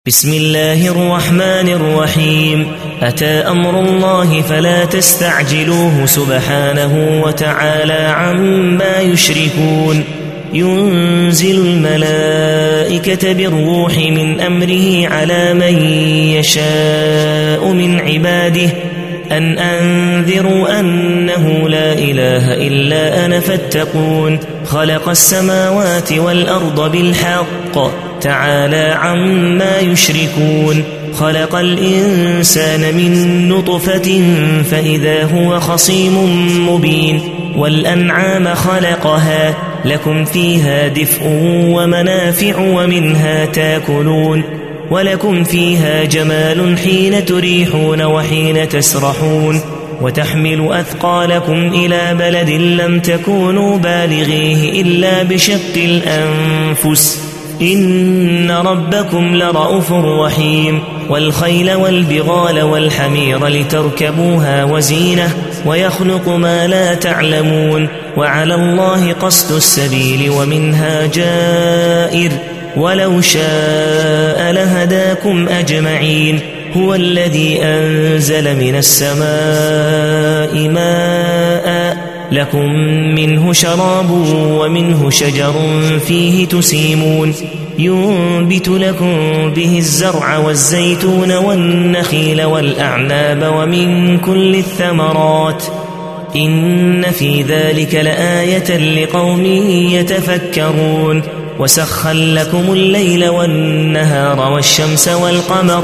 بسم الله الرحمن الرحيم. أتى أمر الله فلا تستعجلوه سبحانه وتعالى عما يشركون. ينزل الملائكة بالروح من أمره على من يشاء من عباده أن أنذروا أنه لا إله إلا أنا فاتقون. خلق السماوات والأرض بالحق تعالى عما يشركون. خلق الإنسان من نطفة فإذا هو خصيم مبين. والأنعام خلقها لكم فيها دفء ومنافع ومنها تاكلون. ولكم فيها جمال حين تريحون وحين تسرحون. وتحمل أثقالكم إلى بلد لم تكونوا بالغيه إلا بشق الأنفس إن ربكم لرؤوف رحيم. والخيل والبغال والحمير لتركبوها وزينة ويخلق ما لا تعلمون. وعلى الله قصد السبيل ومنها جائر ولو شاء لهداكم أجمعين. هو الذي أنزل من السماء ماء لكم منه شراب ومنه شجر فيه تسيمون. ينبت لكم به الزرع والزيتون والنخيل والأعناب ومن كل الثمرات إن في ذلك لآية لقوم يتفكرون. وسخر لكم الليل والنهار والشمس والقمر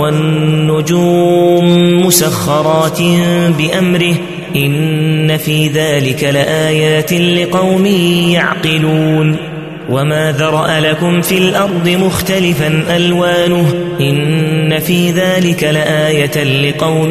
والنجوم مسخرات بأمره إن في ذلك لآيات لقوم يعقلون. وما ذرأ لكم في الأرض مختلفا ألوانه إن في ذلك لآية لقوم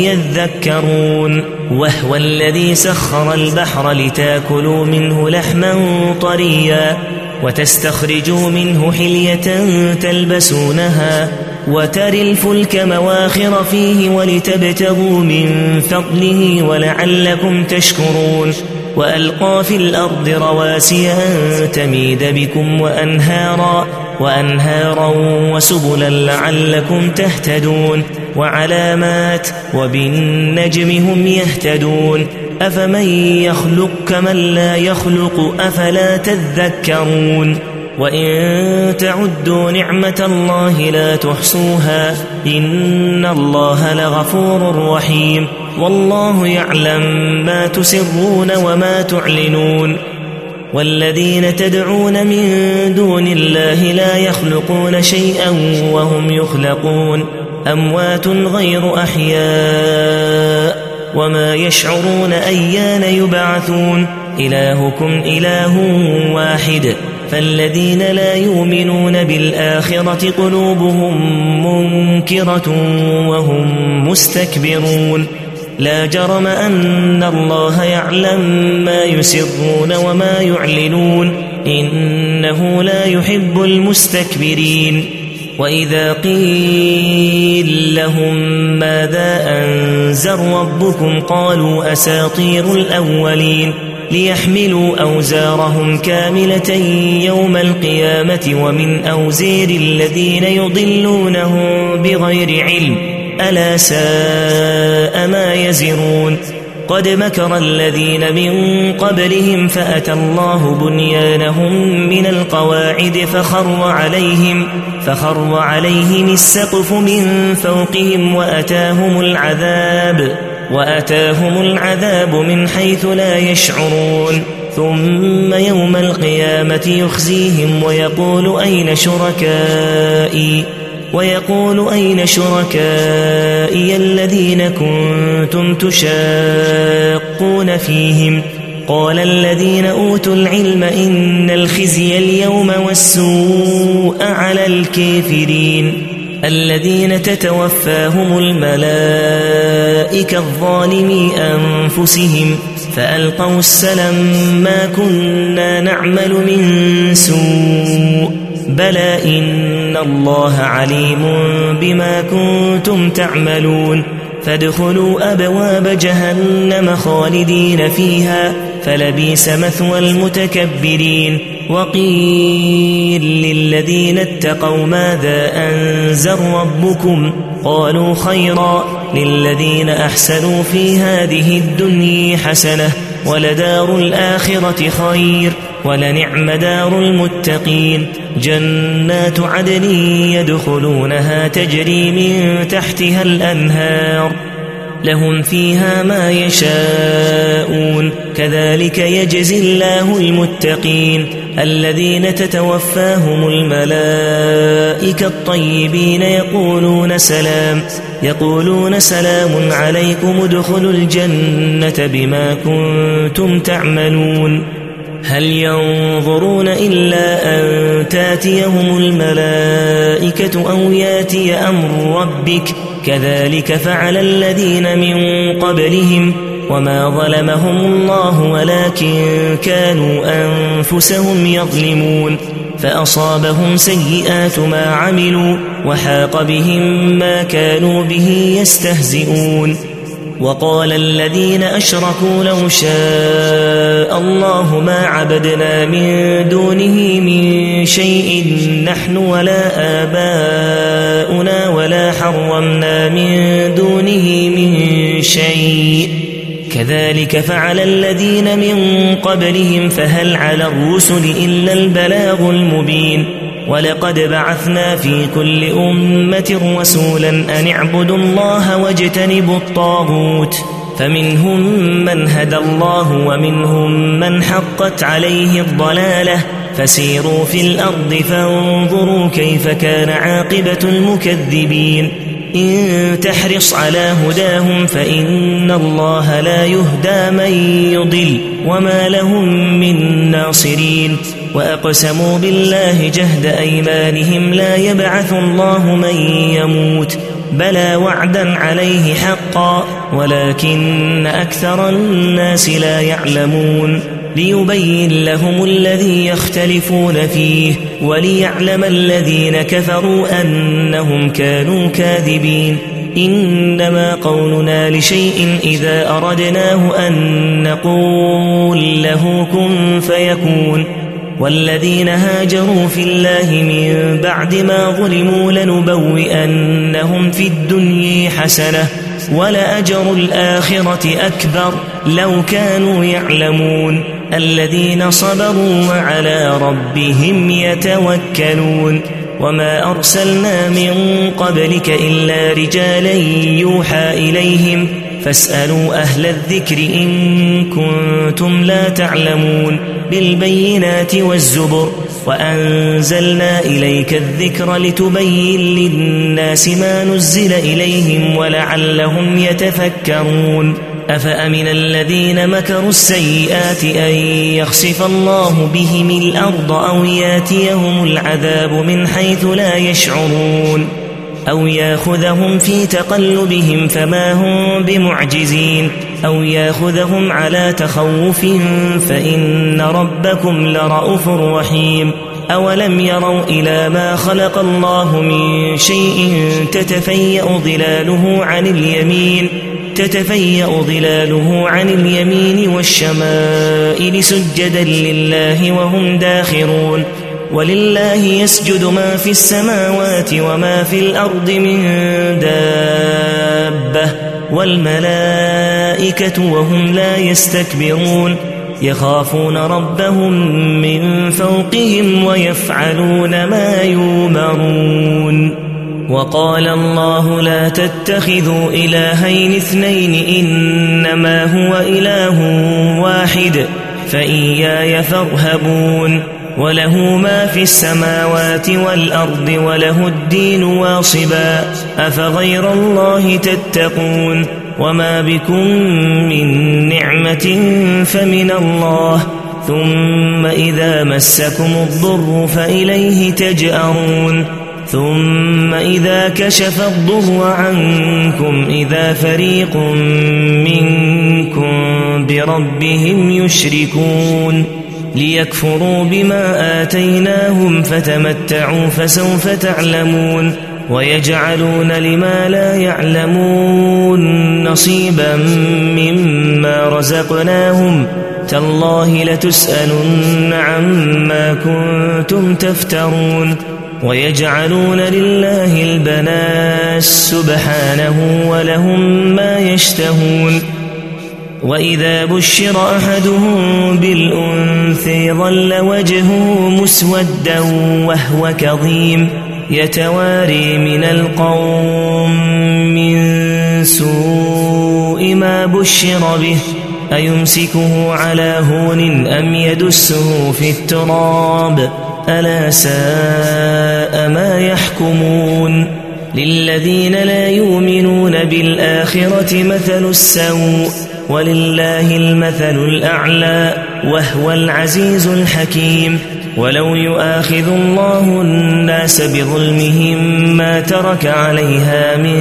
يذكرون. وهو الذي سخر البحر لتاكلوا منه لحما طريا وتستخرجوا منه حلية تلبسونها وتري الفلك مواخر فيه ولتبتغوا من فضله ولعلكم تشكرون. وألقى في الأرض رواسي أن تميد بكم وأنهارا وسبلا لعلكم تهتدون. وعلامات وبالنجم هم يهتدون. أفمن يخلق كمن لا يخلق أفلا تذكرون. وإن تعدوا نعمة الله لا تحصوها إن الله لغفور رحيم. والله يعلم ما تسرون وما تعلنون. والذين تدعون من دون الله لا يخلقون شيئا وهم يخلقون أموات غير أحياء وما يشعرون أيان يبعثون. إلهكم إله واحد فالذين لا يؤمنون بالآخرة قلوبهم منكرة وهم مستكبرون. لا جرم أن الله يعلم ما يسرون وما يعلنون إنه لا يحب المستكبرين. وإذا قيل لهم ماذا أنزل ربكم قالوا أساطير الأولين ليحملوا أوزارهم كاملة يوم القيامة ومن أوزير الذين يضلونهم بغير علم ألا ساء ما يزرون. قد مكر الذين من قبلهم فأتى الله بنيانهم من القواعد فخر عليهم السقف من فوقهم وأتاهم العذاب من حيث لا يشعرون. ثم يوم القيامة يخزيهم ويقول أين شركائي الذين كنتم تشاقون فيهم. قال الذين أوتوا العلم إن الخزي اليوم والسوء على الكافرين الذين تتوفاهم الملائكة الظالمي أنفسهم فألقوا السلم ما كنا نعمل من سوء بلى إن الله عليم بما كنتم تعملون. فادخلوا أبواب جهنم خالدين فيها فلبئس مثوى المتكبرين. وقيل للذين اتقوا ماذا أنزل ربكم قالوا خيرا للذين أحسنوا في هذه الدنيا حسنة ولدار الآخرة خير ولنعم دار المتقين. جنات عدن يدخلونها تجري من تحتها الأنهار لهم فيها ما يشاءون كذلك يجزي الله المتقين الذين تتوفاهم الملائكة الطيبين يقولون سلام عليكم ادخلوا الجنة بما كنتم تعملون. هل ينظرون إلا أن تاتيهم الملائكة أو ياتي أمر ربك كذلك فعل الذين من قبلهم وما ظلمهم الله ولكن كانوا أنفسهم يظلمون. فأصابهم سيئات ما عملوا وحاق بهم ما كانوا به يستهزئون. وقال الذين أشركوا لو شاء الله ما عبدنا من دونه من شيء نحن ولا آباؤنا ولا حرمنا من دونه من شيء كذلك فعل الذين من قبلهم فهل على الرسل إلا البلاغ المبين. ولقد بعثنا في كل أمة رسولا أن اعبدوا الله واجتنبوا الطاغوت فمنهم من هدى الله ومنهم من حقت عليه الضلالة فسيروا في الأرض فانظروا كيف كان عاقبة المكذبين. إن تحرص على هداهم فإن الله لا يهدى من يضل وما لهم من ناصرين. وأقسموا بالله جهد أيمانهم لا يبعث الله من يموت بلى وعدا عليه حقا ولكن أكثر الناس لا يعلمون. ليبين لهم الذي يختلفون فيه وليعلم الذين كفروا أنهم كانوا كاذبين. إنما قولنا لشيء إذا أردناه أن نقول له كن فيكون. والذين هاجروا في الله من بعد ما ظلموا لنبوئنهم في الدنيا حسنة ولأجر الآخرة أكبر لو كانوا يعلمون. الذين صبروا وعلى ربهم يتوكلون. وما أرسلنا من قبلك إلا رجالا يوحى إليهم فاسألوا أهل الذكر إن كنتم لا تعلمون. بالبينات والزبر وأنزلنا إليك الذكر لتبين للناس ما نزل إليهم ولعلهم يتفكرون. أفأمن الذين مكروا السيئات أن يخسف الله بهم الأرض أو ياتيهم العذاب من حيث لا يشعرون أو ياخذهم في تقلبهم فما هم بمعجزين أو ياخذهم على تخوف فإن ربكم لرؤوف رحيم. أولم يروا إلى ما خلق الله من شيء تتفيأ ظلاله عن اليمين والشمائل سجدا لله وهم داخرون. ولله يسجد ما في السماوات وما في الأرض من دابة والملائكة وهم لا يستكبرون يخافون ربهم من فوقهم ويفعلون ما يؤمرون. وقال الله لا تتخذوا إلهين اثنين إنما هو إله واحد فإياي فارهبون. وله ما في السماوات والأرض وله الدين واصبا أفغير الله تتقون. وما بكم من نعمة فمن الله ثم إذا مسكم الضر فإليه تجأرون. ثم إذا كشف الضر عنكم إذا فريق منكم بربهم يشركون ليكفروا بما آتيناهم فتمتعوا فسوف تعلمون. ويجعلون لما لا يعلمون نصيبا مما رزقناهم تالله لتسألن عما كنتم تفترون ويجعلون لله البنات سبحانه ولهم ما يشتهون وإذا بشر أحدهم بالأنثى ظل وجهه مسودا وهو كظيم يتواري من القوم من سوء ما بشر به أيمسكه على هون أم يدسه في التراب ألا ساء ما يحكمون للذين لا يؤمنون بالآخرة مثل السوء ولله المثل الأعلى وهو العزيز الحكيم ولو يؤاخذ الله الناس بظلمهم ما ترك عليها من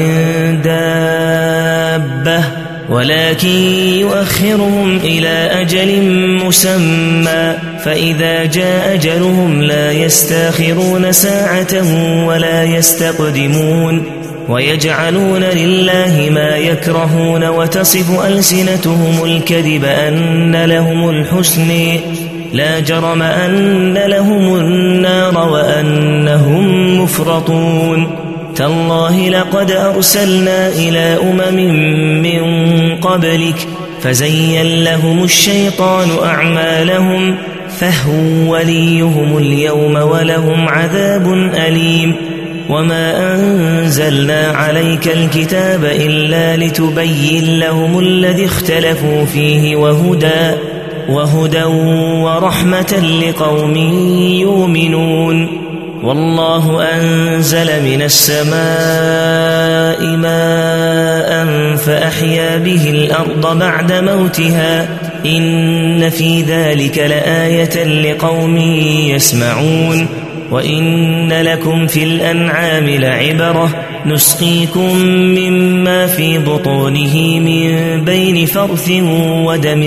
دابة ولكن يؤخرهم إلى أجل مسمى فإذا جاء أجلهم لا يستاخرون ساعة ولا يستقدمون ويجعلون لله ما يكرهون وتصف ألسنتهم الكذب أن لهم الحسن لا جرم أن لهم النار وأنهم مفرطون تالله لقد أرسلنا إلى من قبلك فزين لهم الشيطان أعمالهم فهو وليهم اليوم ولهم عذاب أليم وما أنزلنا عليك الكتاب إلا لتبين لهم الذي اختلفوا فيه وهدى ورحمة لقوم يؤمنون والله أنزل من السماء ماء فأحيا به الأرض بعد موتها إن في ذلك لآية لقوم يسمعون وإن لكم في الأنعام لعبرة نسقيكم مما في بطونه من بين فرث ودم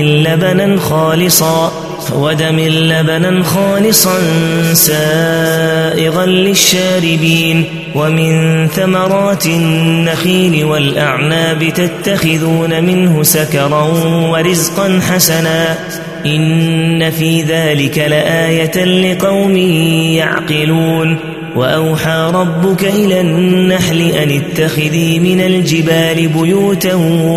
لبنا خالصا سائغا للشاربين ومن ثمرات النخيل والأعناب تتخذون منه سكرا ورزقا حسنا إن في ذلك لآية لقوم يعقلون وأوحى ربك إلى النحل أن اتخذي من الجبال بيوتا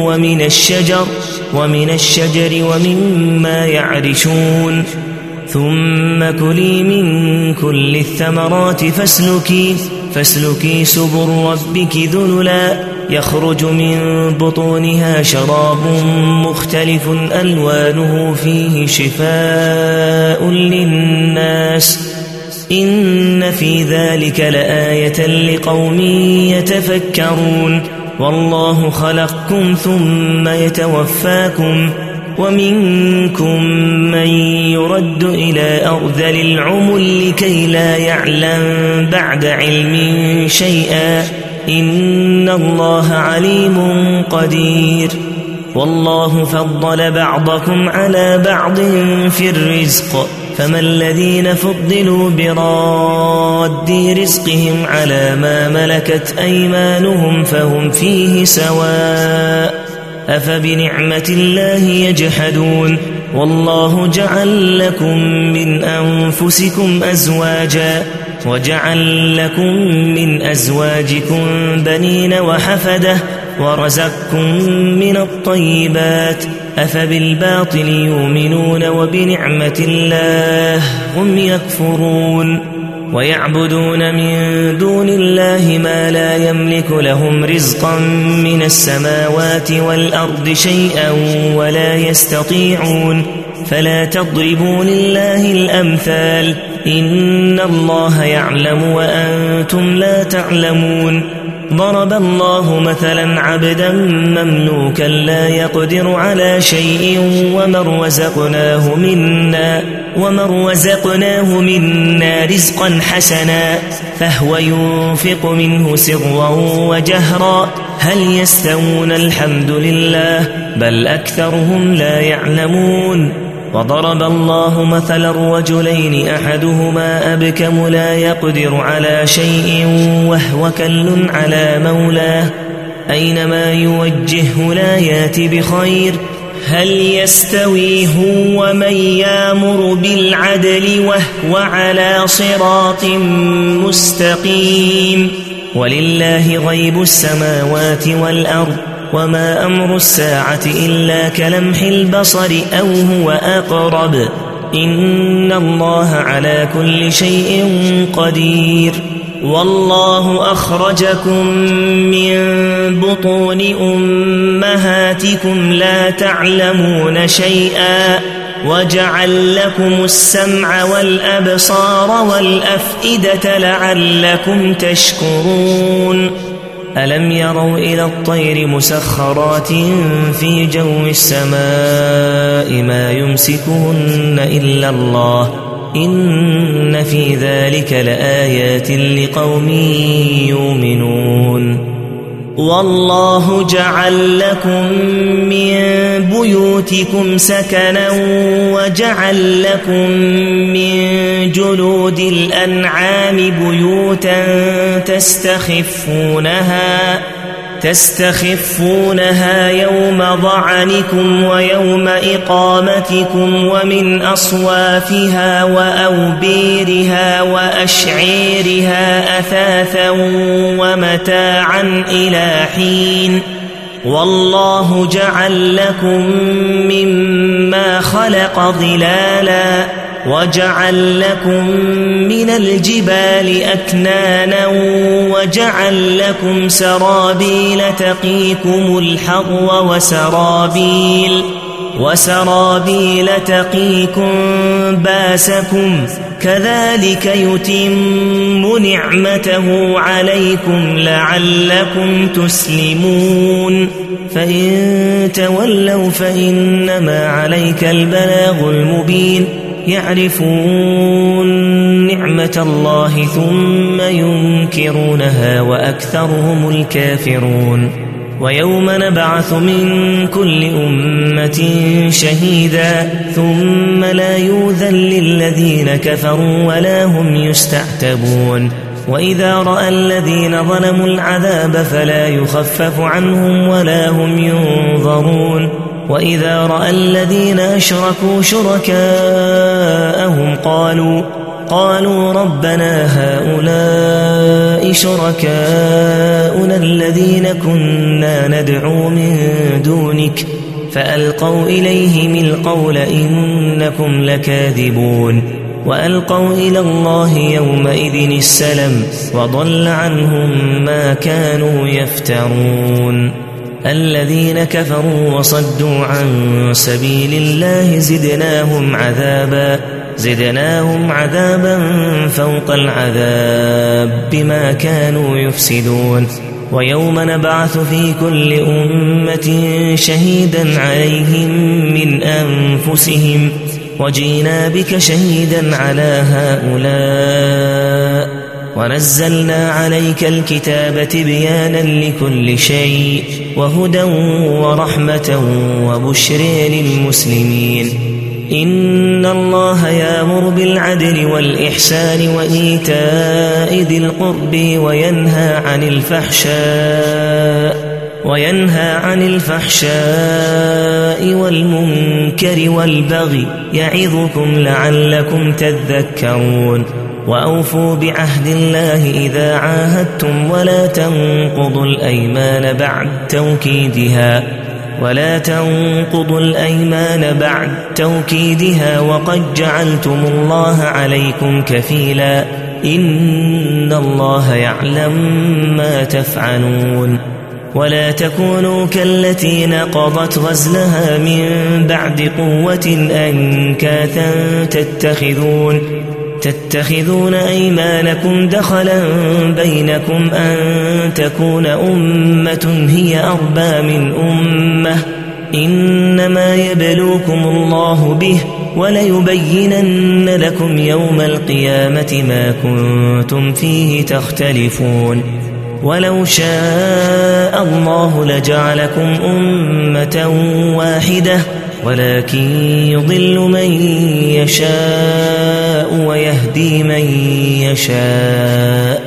ومن الشجر ومما يعرشون ثم كلي من كل الثمرات فاسلكي سبل ربك ذللا يخرج من بطونها شراب مختلف ألوانه فيه شفاء للناس إن في ذلك لآية لقوم يتفكرون والله خلقكم ثم يتوفاكم ومنكم من يرد إلى أرذل العمر لكي لا يعلم بعد علم شيئا إن الله عليم قدير والله فضل بعضكم على بعض في الرزق فما الذين فضلوا براد رزقهم على ما ملكت أيمانهم فهم فيه سواء أفبنعمة الله يجحدون والله جعل لكم من أنفسكم أزواجا وجعل لكم من أزواجكم بنين وحفدة ورزقكم من الطيبات أفبالباطل يؤمنون وبنعمة الله هم يكفرون ويعبدون من دون الله ما لا يملك لهم رزقا من السماوات والأرض شيئا ولا يستطيعون فلا تضربوا لله الأمثال إن الله يعلم وأنتم لا تعلمون ضرب الله مثلا عبدا مملوكا لا يقدر على شيء ومن رزقناه منا رزقا حسنا فهو ينفق منه سرا وجهرا هل يستوون الحمد لله بل أكثرهم لا يعلمون وضرب الله مثلا رجلين أحدهما أبكم لا يقدر على شيء وهو كل على مولاه أينما يوجهه لا يات بخير هل يستوي هو ومن يأمر بالعدل وهو على صراط مستقيم ولله غيب السماوات والأرض وما أمر الساعة إلا كلمح البصر أو هو أقرب إن الله على كل شيء قدير والله أخرجكم من بطون أمهاتكم لا تعلمون شيئا وجعل لكم السمع والأبصار والأفئدة لعلكم تشكرون ألم يروا إلى الطير مسخرات في جو السماء ما يمسكهن إلا الله إن في ذلك لآيات لقوم يؤمنون والله جعل لكم من بيوتكم سكنا وجعل لكم من جلود الأنعام بيوتا تستخفونها يوم ظعنكم ويوم إقامتكم ومن أصوافها وأوبيرها وأشعيرها أثاثا ومتاعا إلى حين والله جعل لكم مما خلق ظلالا وجعل لكم من الجبال أكنانا وجعل لكم سرابيل تقيكم الحر وسرابيل تقيكم باسكم كذلك يتم نعمته عليكم لعلكم تسلمون فإن تولوا فإنما عليك البلاغ المبين يعرفون نعمة الله ثم ينكرونها وأكثرهم الكافرون ويوم نبعث من كل أمة شهيدا ثم لا يؤذن للذين كفروا ولا هم يستعتبون وإذا رأى الذين ظلموا العذاب فلا يخفف عنهم ولا هم ينظرون وإذا رأى الذين أشركوا شركاءهم قالوا ربنا هؤلاء شركاؤنا الذين كنا ندعو من دونك فألقوا إليهم القول إنكم لكاذبون وألقوا إلى الله يومئذ السلم وضل عنهم ما كانوا يفترون الذين كفروا وصدوا عن سبيل الله زدناهم عذابا فوق العذاب بما كانوا يفسدون ويوم نبعث في كل أمة شهيدا عليهم من أنفسهم وجينا بك شهيدا على هؤلاء ونزلنا عليك الكتاب تبيانا لكل شيء وهدى ورحمة وبشر للمسلمين إن الله يأمر بالعدل والإحسان وإيتاء ذي القرب وينهى عن الفحشاء والمنكر والبغي يعظكم لعلكم تذكرون وأوفوا بعهد الله إذا عاهدتم ولا تنقضوا الأيمان بعد توكيدها وقد جعلتم الله عليكم كفيلا إن الله يعلم ما تفعلون ولا تكونوا كالتي نقضت غزلها من بعد قوة أنكاثا تتخذون أيمانكم دخلا بينكم أن تكون أمة هي أربى من أمة إنما يبلوكم الله به وليبينن لكم يوم القيامة ما كنتم فيه تختلفون ولو شاء الله لجعلكم أمة واحدة ولكن يضل من يشاء ويهدي من يشاء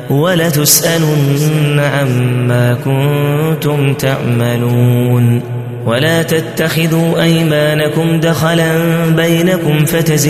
ولتسألن عما كنتم تعملون ولا تتخذوا أيمانكم دخلا بينكم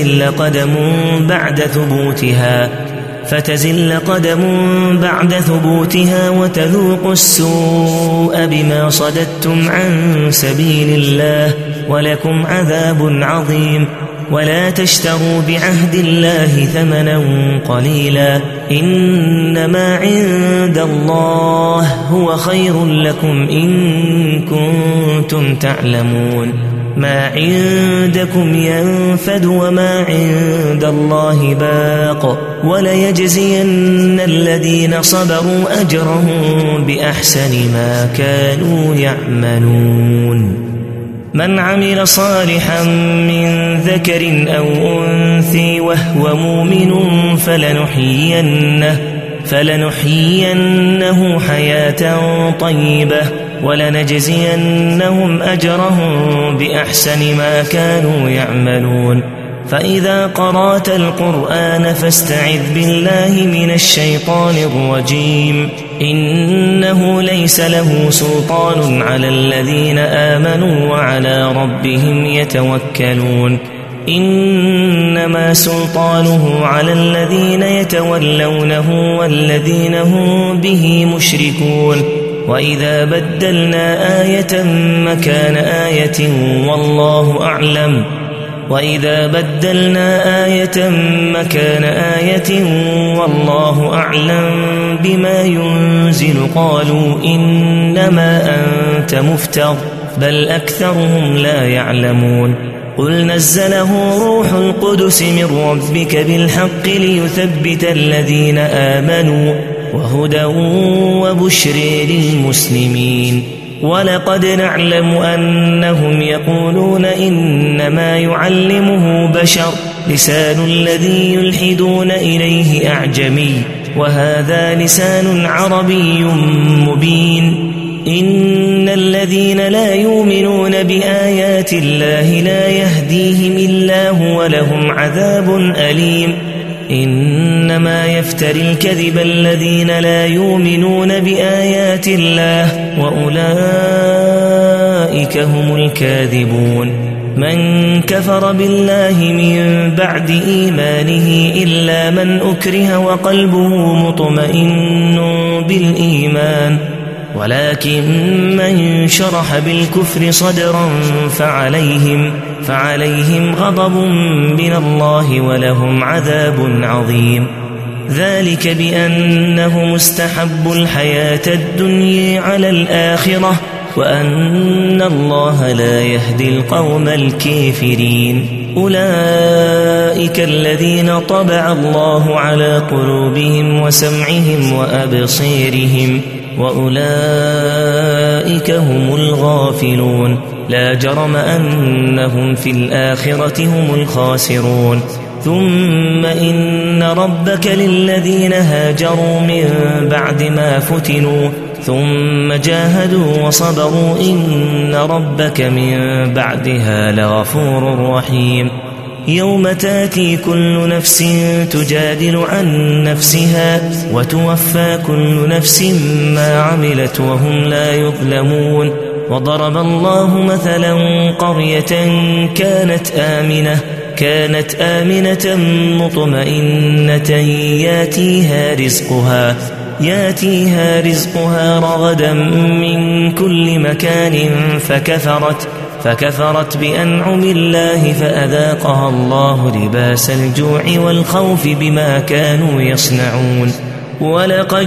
فتزل قدم بعد ثبوتها وتذوقوا السوء بما صددتم عن سبيل الله ولكم عذاب عظيم. ولا تشتروا بعهد الله ثمنا قليلا، إنما عند الله هو خير لكم إن كنتم تعلمون. ما عندكم ينفد وما عند الله باق، وليجزين الذين صبروا أجرهم بأحسن ما كانوا يعملون. من عمل صالحا من ذكر أو أنثى وهو مؤمن فلنحيينه حياة طيبة ولنجزينهم أجرهم بأحسن ما كانوا يعملون. فإذا قرأت القرآن فاستعذ بالله من الشيطان الرجيم، إنه ليس له سلطان على الذين آمنوا وعلى ربهم يتوكلون. إنما سلطانه على الذين يتولونه والذين هم به مشركون. وإذا بدلنا آية مكان آية والله أعلم بما ينزل قالوا إنما أنت مفتر بل أكثرهم لا يعلمون. قل نزله روح القدس من ربك بالحق ليثبت الذين آمنوا وهدى وبشر للمسلمين. ولقد نعلم أنهم يقولون إنما يعلمه بشر، لسان الذي يلحدون إليه أعجمي وهذا لسان عربي مبين. إن الذين لا يؤمنون بآيات الله لا يهديهم الله ولهم عذاب أليم. إنما يفتري الكذب الذين لا يؤمنون بآيات الله وأولئك هم الكاذبون. من كفر بالله من بعد إيمانه إلا من أكره وقلبه مطمئن بالإيمان، ولكن من شرح بالكفر صدرا فعليهم غضب من الله ولهم عذاب عظيم. ذلك بأنهم استحبوا الحياة الدنيا على الآخرة وأن الله لا يهدي القوم الكافرين. أولئك الذين طبع الله على قلوبهم وسمعهم وأبصيرهم وأولئك هم الغافلون. لا جرم أنهم في الآخرة هم الخاسرون. ثم إن ربك للذين هاجروا من بعد ما فتنوا ثم جاهدوا وصبروا إن ربك من بعدها لغفور رحيم. يوم تاتي كل نفس تجادل عن نفسها وتوفى كل نفس ما عملت وهم لا يظلمون. وضرب الله مثلا قرية كانت آمنة مطمئنة ياتيها رزقها رغدا من كل مكان فكفرت بأنعم الله فأذاقها الله لباس الجوع والخوف بما كانوا يصنعون. ولقد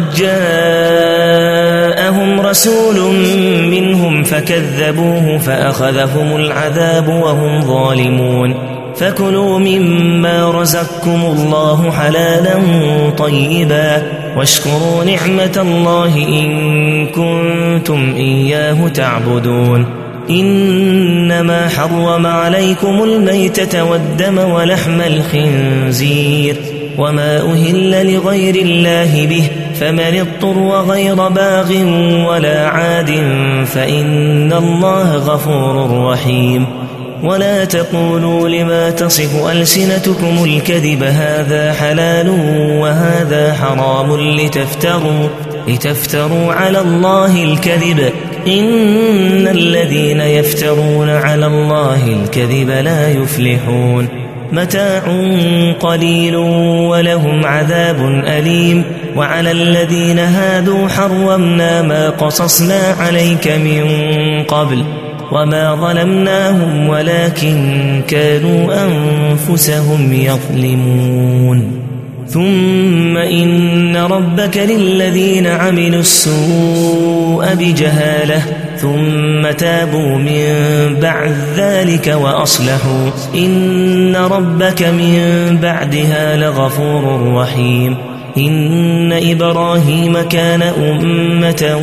جاءهم رسول منهم فكذبوه فأخذهم العذاب وهم ظالمون. فكلوا مما رزقكم الله حلالا طيبا واشكروا نعمة الله إن كنتم إياه تعبدون. إنما حرم عليكم الميتة والدم ولحم الخنزير وما أهل لغير الله به، فمن اضطر غير باغ ولا عاد فإن الله غفور رحيم. ولا تقولوا لما تصف ألسنتكم الكذب هذا حلال وهذا حرام لتفتروا على الله الكذب إن الذين يفترون على الله الكذب لا يفلحون متاع قليل ولهم عذاب أليم وعلى الذين هادوا حرمنا ما قصصنا عليك من قبل وما ظلمناهم ولكن كانوا أنفسهم يظلمون ثم إن ربك للذين عملوا السوء بجهالة ثم تابوا من بعد ذلك وأصلحوا إن ربك من بعدها لغفور رحيم إن إبراهيم كان أمة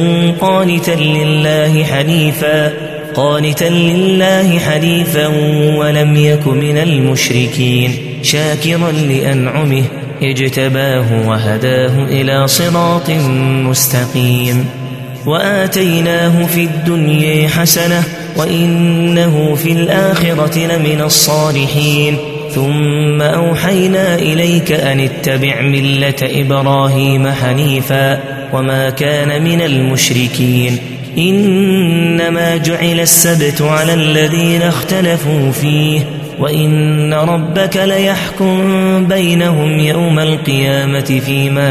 قانتا لله حنيفا ولم يك من المشركين شاكرا لأنعمه اجتباه وهداه إلى صراط مستقيم وآتيناه في الدنيا حسنة وإنه في الآخرة لمن الصالحين ثم أوحينا إليك أن اتبع ملة إبراهيم حنيفا وما كان من المشركين إنما جعل السبت على الذين اختلفوا فيه وإن ربك ليحكم بينهم يوم القيامة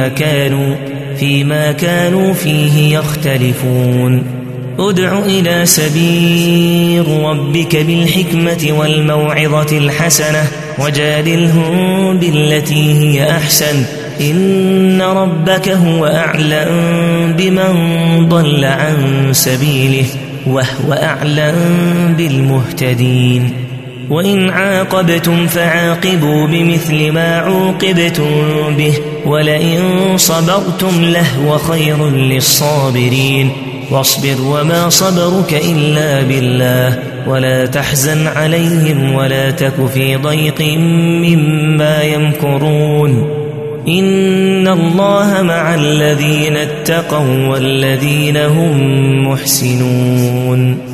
فيما كانوا فيه يختلفون ادع إلى سبيل ربك بالحكمة والموعظة الحسنة وجادلهم بالتي هي أحسن إن ربك هو أعلم بمن ضل عن سبيله وهو أعلم بالمهتدين وإن عاقبتم فعاقبوا بمثل ما عوقبتم به ولئن صبرتم لهو خير للصابرين واصبر وما صبرك إلا بالله ولا تحزن عليهم ولا تك في ضيق مما يمكرون إن الله مع الذين اتقوا والذين هم محسنون